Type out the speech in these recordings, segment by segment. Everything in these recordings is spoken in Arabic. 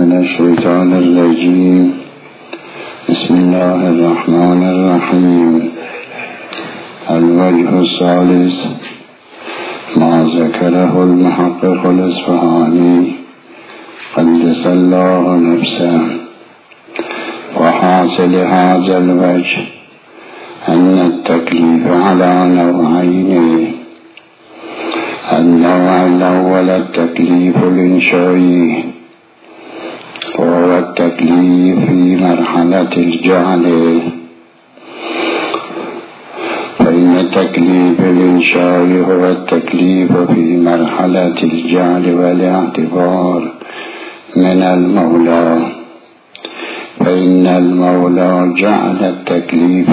من الشيطان الرجيم. بسم الله الرحمن الرحيم. الوجه الثالث ما ذكره المحقق الإصفهاني قدس الله نفسه. وحاصل هذا الوجه أن التكليف على نوعين: النوع الأول التكليف الإنشائي، وهو التكليف في مرحلة الجعل، فإن التكليف الإنشائي هو التكليف في مرحلة الجعل والاعتبار من المولى، فإن المولى جعل التكليف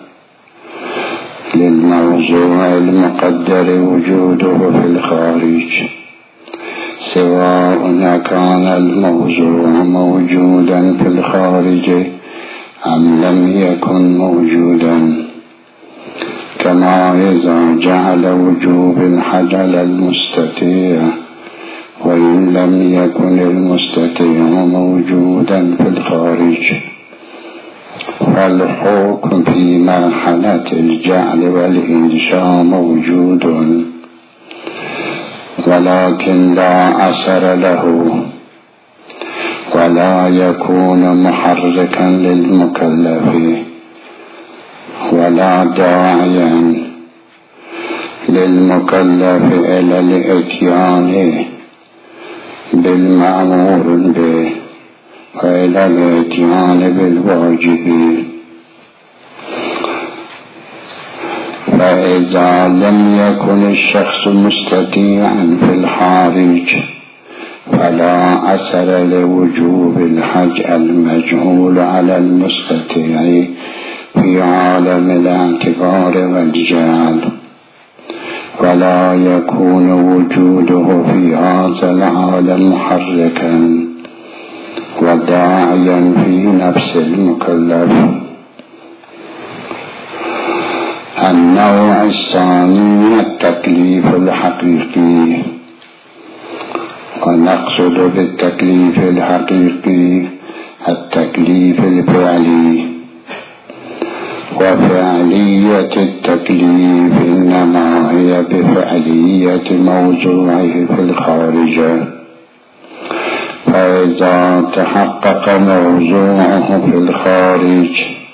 للموضوع المقدر وجوده في الخارج، سواء كان الموضوع موجودا في الخارج أم لم يكن موجودا، كما إذا جعل وجوب الحج على المستطيع وإن لم يكن المستطيع موجودا في الخارج. فالحكم في مرحلة الجعل والإنشاء موجود، ولكن لا أثر له، ولا يكون محركا للمكلف، ولا داعيا للمكلف إلى الإتيان بالمأمور به وإلى الإتيان بالواجب. فإذا لم يكن الشخص مستطيعا في الخارج فلا أثر لوجوب الحج المجهول على المستطيع في عالم الاعتبار والجعل، ولا يكون وجوده في هذا العالم محركا وداعيا في نفس المكلف. النوع الثاني التكليف الحقيقي، ونقصد بالتكليف الحقيقي التكليف الفعلي. وفعلية التكليف إنما هي بفعلية موضوعه في الخارج، فإذا تحقق موضوعه في الخارج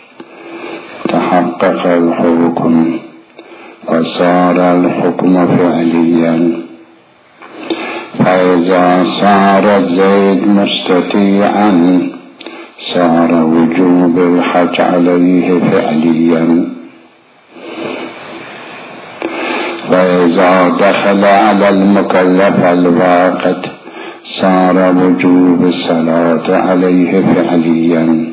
تحقق الحكم وصار الحكم فعليا. فإذا صار زيد مستطيعا صار وجوب الحج عليه فعليا. فإذا دخل على المكلف الوقت صار وجوب الصلاة عليه فعليا.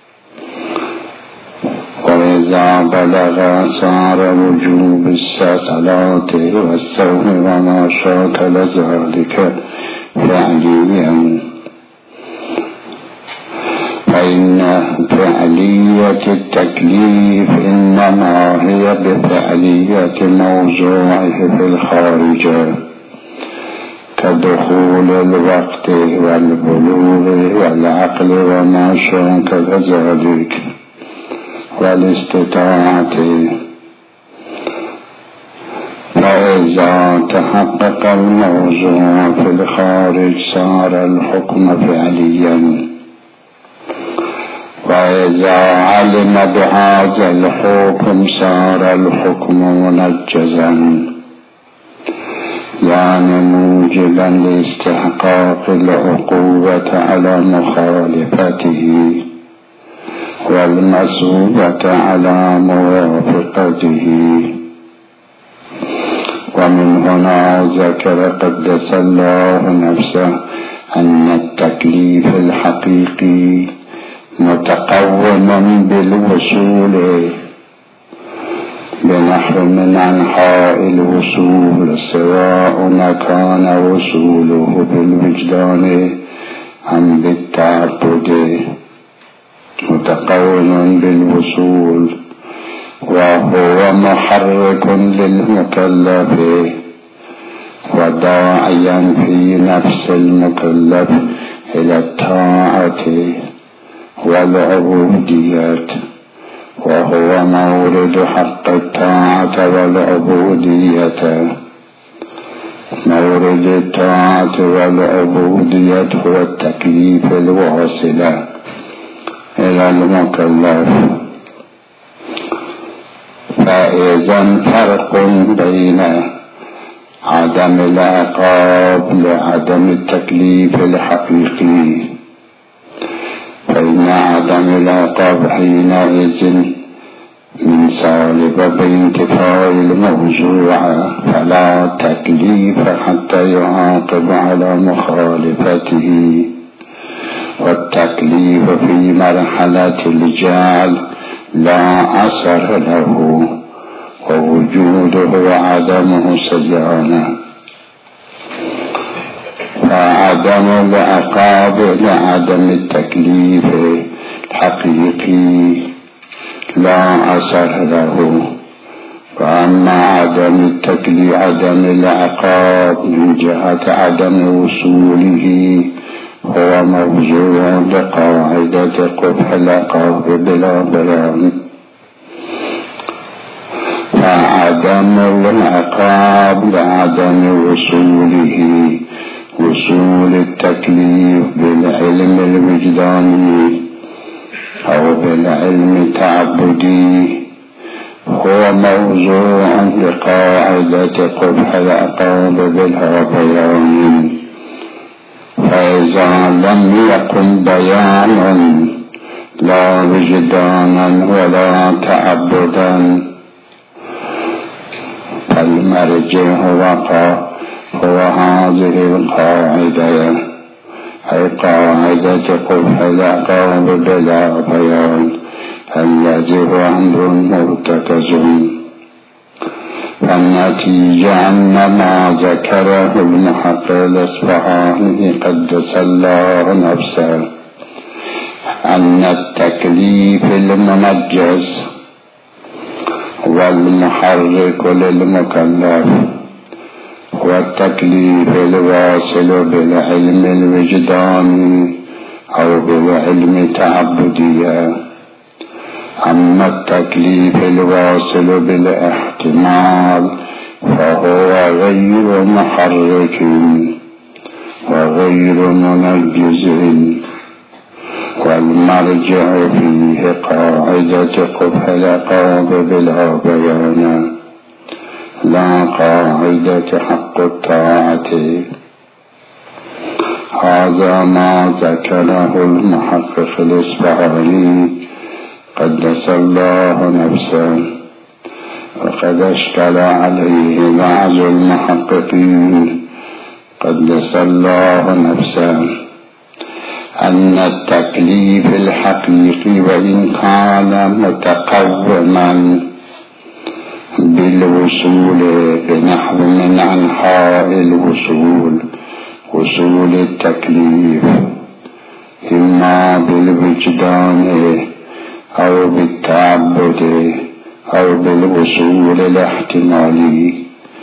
وإذا بلغ صار وجوب الصلاة والصوم وما شاكل ذلك فعليا. فإن فعلية التكليف إنما هي بفعلية موضوعه في الخارج، كدخول الوقت والبلوغ والعقل وما شاكل ذلك والاستطاعة. فإذا تحقق الموضوع في الخارج صار الحكم فعليا. وإذا علم بهذا الحكم صار الحكم منجزا، يعني موجبا لاستحقاق العقوبة على مخالفته والمثوبة على موافقته. ومن هنا ذكر قدس الله نفسه أن التكليف الحقيقي متقوم بالوصول بنحو من أنحاء الوصول، سواء كان وصوله بالوجدان أم بالتعبد، متقوم بالوصول، وهو محرك للمكلف وداعيا في نفس المكلف إلى الطاعة والعبودية، وهو مورد حق الطاعة والعبودية. مورد الطاعة والعبودية هو التكليف الواصل إلى المكلف. فإذا فرق بين عدم العقاب لعدم التكليف الحقيقي، فإن عدم العقاب حينئذ من سالب بانتفاء الموضوع، فلا تكليف حتى يعاقب على مخالفته، والتكليف في مرحلة الجعل لا أثر له، ووجوده وعدمه سيان. فعدم العقاب لعدم التكليف الحقيقي لا أثر له، وأما عدم العقاب من جهة عدم وصوله هو موضوع لقاعدة قبح العقاب بلا بيان. فعدم العقاب لعدم وصوله وصول التكليف بالعلم الوجداني أو بالعلم التعبدي هو موضوع لقاعدة قبح العقاب بلا بيان. فإذا لم يكن بيانا لا وجدانا ولا تعبدا، فالمرجع هو هذه القاعدة، أي قاعدة قبح العقاب بلا بيان، الذي هو أمر مرتكز. فالنتيجة أن ما ذكره المحقق الأصفهاني قدس الله نفسه أن التكليف المنجز والمحرك للمكلف هو التكليف الواصل بالعلم الوجداني أو بالعلم التعبدي. أما التكليف الواصل بالاحتمال فهو غير محرك وغير منجز، والمرجع فيه قاعدة قبح العقاب بلا بيان لا قاعدة حق الطاعة. هذا ما ذكره المحقق الإصفهاني قدس الله نفسه، وقد اشكل عليه بعض المحققين قدس الله نفسه أن التكليف الحقيقي وإن كان متقوما بالوصول بنحو من أنحاء الوصول، وصول التكليف إما بالوجدان أو بالتعبد أو بالوصول الاحتمالي،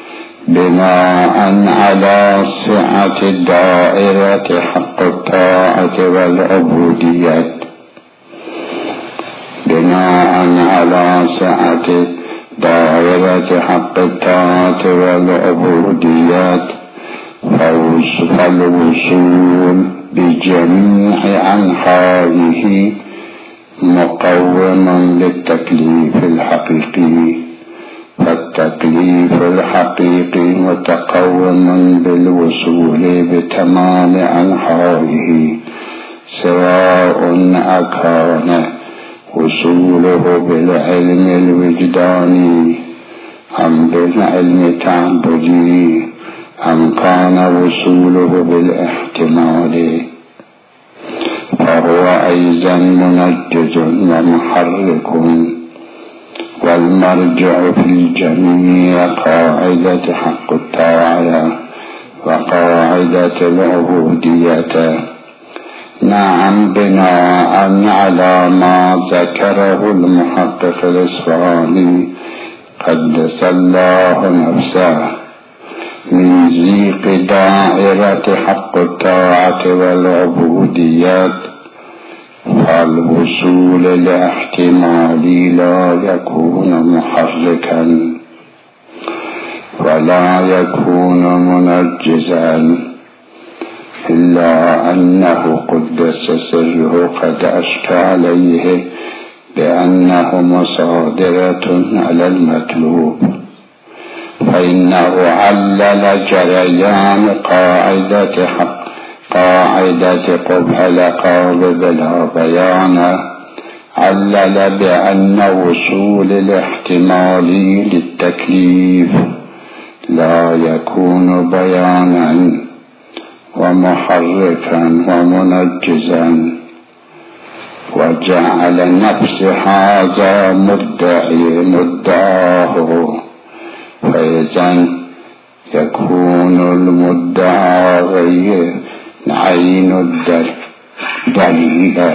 بناء على سعة دائرة حق الطاعة والعبودية، بناء على سعة دائرة حق الطاعة والعبودية، فالوصول بجميع أنحائه مقوم للتكليف الحقيقي، فالتكليف الحقيقي متقوم بالوصول بتمام أنحائه، سواء أكان وصوله بالعلم الوجداني أم بالعلم التعبدي أم كان وصوله بالاحتمال، فهو أيضا منجز ومحرك. والمرجع في الجميع قاعدة حق الطاعة وقاعدة العبودية. نعم، بناء على ما ذكره المحقق الإصفهاني قدس الله نفسه من ضيق دائرة حق الطاعة والعبوديات، فالوصول لاحتمال لا يكون محركا ولا يكون منجزا، إلا أنه قدس سره قد أشكى عليه بأنه مصادرة على المطلوب، فإنه علل جريان قاعدة قبح العقاب بلا بيان، علل بأن وصول الاحتمال للتكليف لا يكون بيانا ومحركا ومنجزا، وجعل نفس هذا مدعاه، فإذا يكون المدعى غير عين الدليل.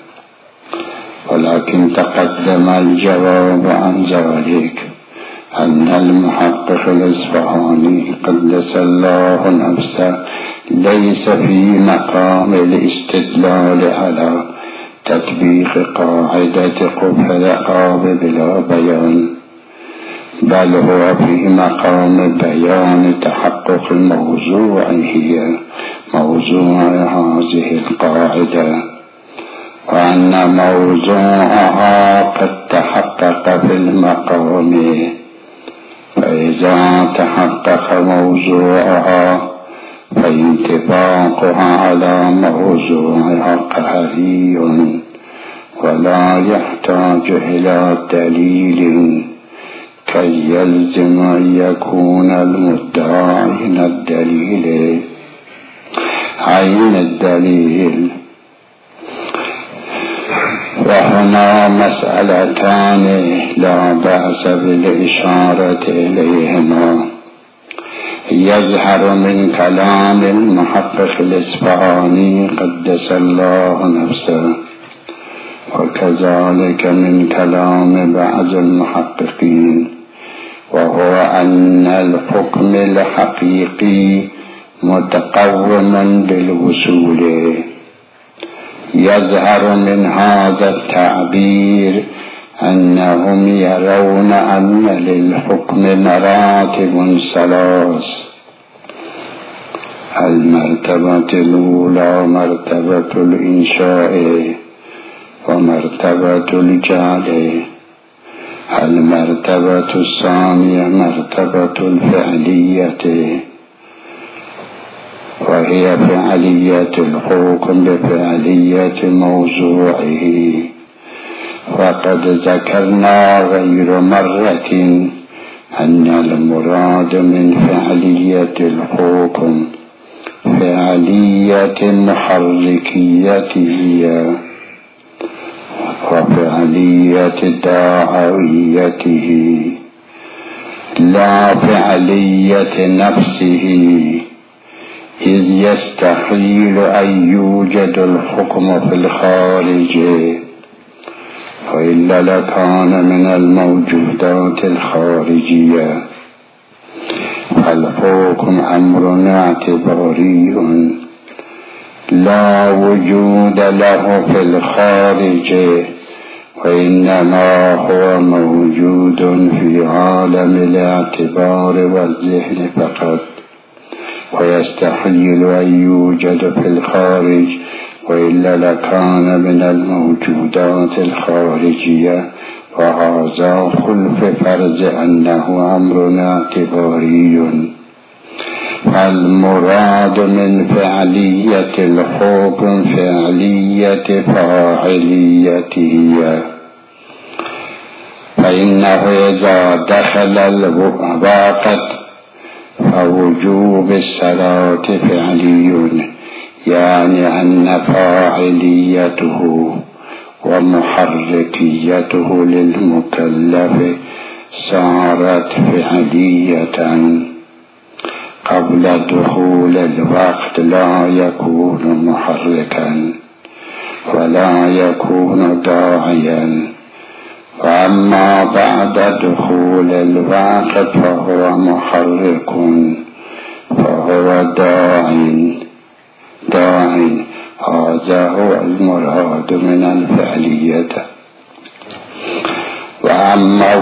ولكن تقدم الجواب عن ذلك أن المحقق الإصفهاني قدس الله نفسه ليس في مقام الاستدلال على تطبيق قاعدة قبح العقاب بلا بيان، بل هو في مقام بيان تحقق الموضوع هي موضوع هذه القاعدة، وأن موضوعها قد تحقق في المقام، فإذا تحقق موضوعها فانطباقها على موضوعها قهري ولا يحتاج إلى دليل كي يلزم أن يكون المدعى عين الدليل. وهنا مسألتان لا بأس بالإشارة إليهما، يظهر من كلام المحقق الإصفهاني قدس الله نفسه، وكذلك من كلام بعض المحققين، وهو أن الحكم الحقيقي متقوم بالوصول. يظهر من هذا التعبير أنهم يرون أن للحكم مراتب ثلاث: المرتبة الأولى مرتبة الإنشاء، ومرتبة الجعل. المرتبة الثانية مرتبة الفعلية، وهي فعلية الحكم بفعلية موضوعه. وقد ذكرنا غير مرة أن المراد من فعلية الحكم فعلية محركيته وفعلية داعويته، لا فعلية نفسه، إذ يستحيل أن يوجد الحكم في الخارج، وإلا لكان من الموجودات الخارجية. فالحكم أمر اعتباري لا وجود له في الخارج، وإنما هو موجود في عالم الاعتبار والذهن فقط، ويستحيل أن يوجد في الخارج، وإلا لكان من الموجودات الخارجية، وهذا خلف فرض أنه أمر اعتباري. فالمراد من فعلية الحكم فعلية فاعليته، فإنه إذا دخل الوقت فوجوب الصلاة فعلي، يعني أن فاعليته ومحركيته للمكلف صارت فعلية. قبل دخول الوقت لا يكون محركا ولا يكون داعيا، وأما بعد دخول الوقت فهو محرك، فهو داع. هذا هو المراد من الفعلية. وأما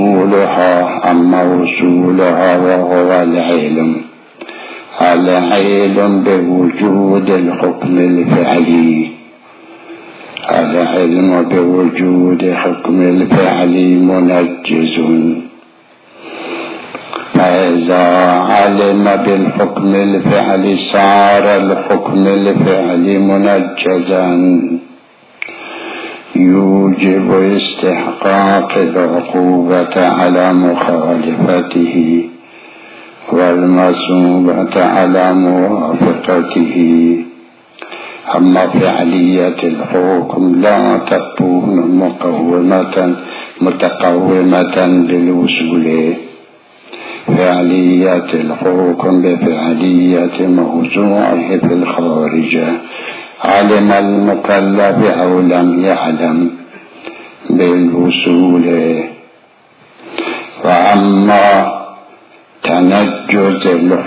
وصولها وهو العلم بوجود الحكم الفعلي. العلم بوجود حكم الفعلي منجز. فإذا علم بالحكم الفعلي صار الحكم الفعلي منجزا يوجب استحقاق العقوبة على مخالفته والمثوبة على موافقته. أما فعلية الحكم لا تكون متقومة بالوصول. فعلية الحكم بفعلية موضوعه في الخارج، علم المكلف أو لم يعلم بالوصول. وأما تنجز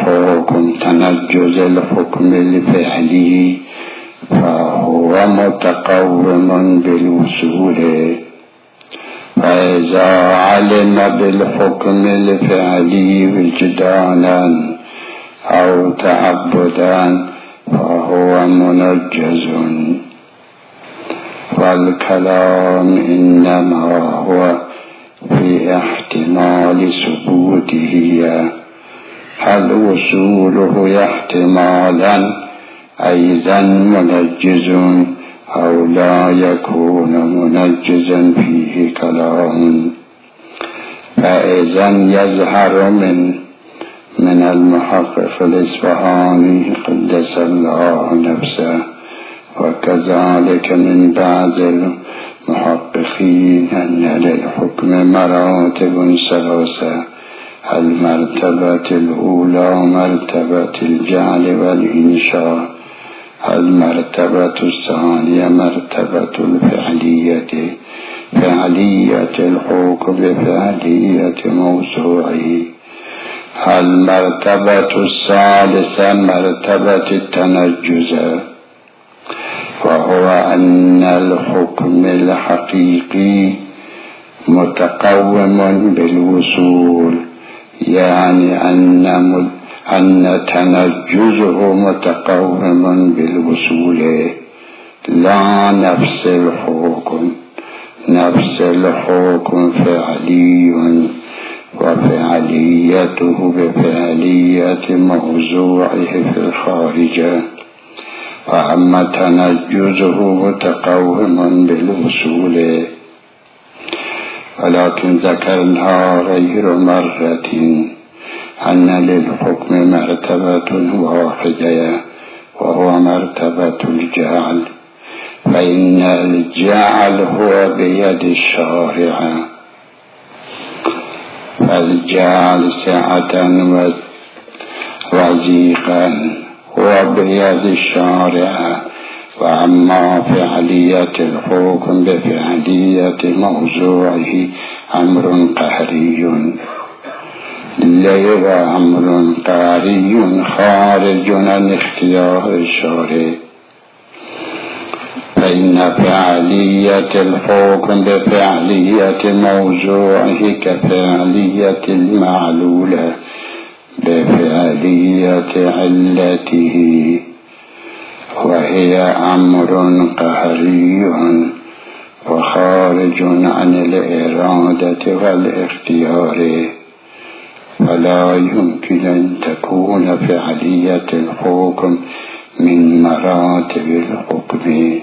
الحكم الفعلي فهو متقوم بالوصول. فإذا علم بالحكم الفعلي وجدانا أو تعبدا فهو منجز. والكلام إنما هو في احتمال ثبوته، هل وصوله احتمالا أيضا منجز أو لا يكون منجزا فيه كلام. فإذا يظهر من المحقق الإصفهاني قدس الله نفسه وكذلك من بعض المحققين أن للحكم مراتب ثلاثة: المرتبة الأولى مرتبة الجعل والإنشاء، المرتبة الثانية مرتبة الفعلية، فعلية الحكم بفعلية موضوعه، المرتبة الثالثة مرتبة التنجز، وهو أن الحكم الحقيقي متقوم بالوصول، يعني أن تنجزه متقوم بالوصول لا نفس الحكم. نفس الحكم فعلي وفعليته بفعلية موضوعه في الخارج، وأما تنجزه متقوم بالوصول. ولكن ذكرنا غير مرة أن للحكم مرتبة واحدة وهو مرتبة الجعل، فإن الجعل هو بيد الشارع، فالجعل سعة وضيقا هو بيد الشارع. وأما فعلية الحكم بفعلية موضوعه أمر قهري، ليس أمر قهري خارج عن اختيار الشارع. فإن فعلية الحكم بفعلية موضوعه كفعلية المعلولة بفعلية علته، وهي أمر قهري وخارج عن الإرادة والاختيار، فلا يمكن أن تكون فعلية الحكم من مراتب الحكم،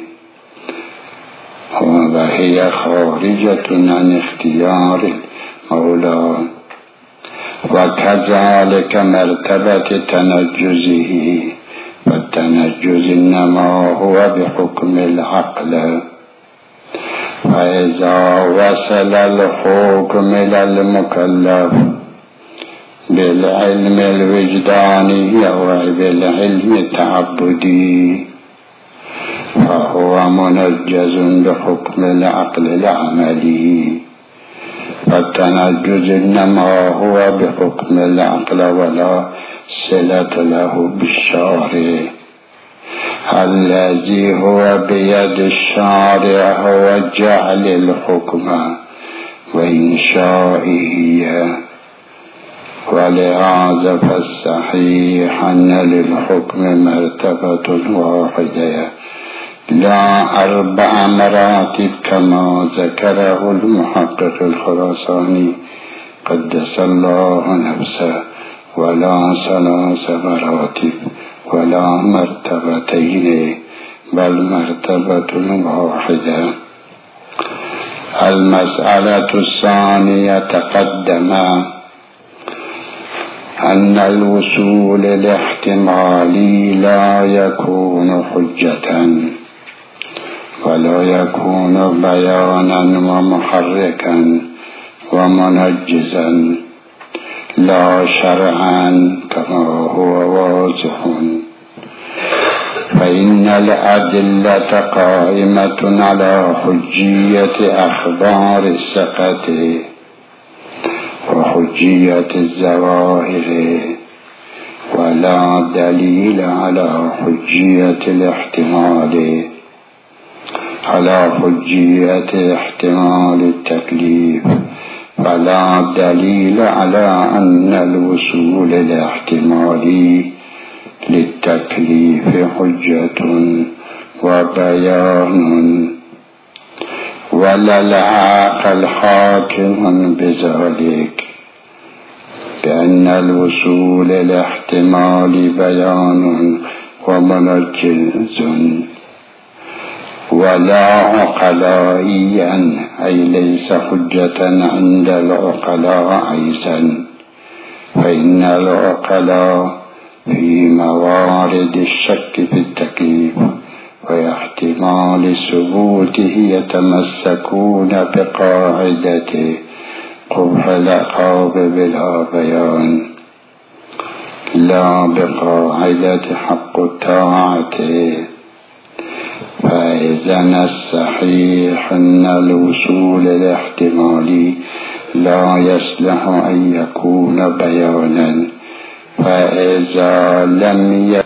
وهي خارجة عن اختيار المولى. وكذلك مرتبة تنجزه، والتنجز إنما هو بحكم العقل. فإذا وصل الحكم إلى المكلف بالعلم الوجداني أو بالعلم التعبدي فهو منجز بحكم العقل العملي. فالتنجز إنما هو بحكم العقل ولا صلة له بالشارع الذي هو بيد الشارع هو جعل الحكم وإنشائه. ولهذا فالصحيح أن للحكم مرتبة واحدة لا 4 مراتب كما ذكره المحقق الخراساني قدس الله نفسه، ولا 3 مراتب ولا مرتبتين بل مرتبة واحدة. المسألة الثانية تقدم أن الوصول الاحتمالي لا يكون حجة ولا يكون بيانا ومحركا ومنجزا لا شرعا كما هو واضح، فإن الأدلة قائمة على حجية أخبار الثقة وحجية الظواهر، ولا دليل على حجية الاحتمال، على حجية احتمال التكليف، فلا دليل على أن الوصول الاحتمالي للتكليف حجة وبيان، ولا العاقل حاكم بذلك بأن الوصول الاحتمالي بيان ومنجز، ولا عقلائيا أي ليس حجة عند العقلاء أيضا، فإن العقلاء في موارد الشك في التكليف واحتمال ثبوته يتمسكون بقاعدة قبح العقاب بلا بيان لا بقاعدة حق الطاعة. فإذا الصحيح أن الوصول الاحتمالي لا يصلح أن يكون بيانا، فإذا لم